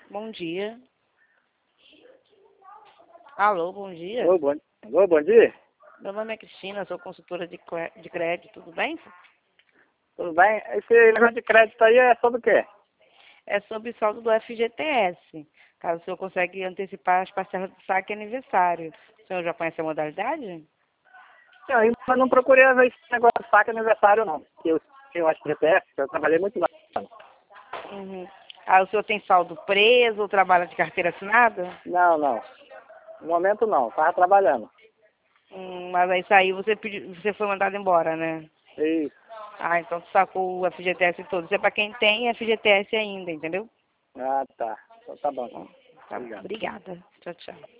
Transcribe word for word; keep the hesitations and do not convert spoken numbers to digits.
Bom dia. Alô, bom dia. Alô, bom, alô, bom dia. Meu nome é Cristina, sou consultora de, cre- de crédito, tudo bem? Tudo bem? Esse negócio de crédito aí é sobre o quê? É sobre saldo do F G T S. Caso o senhor consegue antecipar as parcelas do saque aniversário. O senhor já conhece a modalidade? Eu ainda não procurei ver esse negócio de saque aniversário, não. Eu tenho acho que G P S, eu trabalhei muito lá. Uhum. Ah, o senhor tem saldo preso ou trabalha de carteira assinada? Não, não. No momento não, tava trabalhando. Hum, mas aí saiu, você, pediu, você foi mandado embora, né? Isso. Ah, então tu sacou o F G T S todo. Isso é para quem tem F G T S ainda, entendeu? Ah, tá. Então tá bom. Bom, tá, Obrigado. obrigada. Tchau, tchau.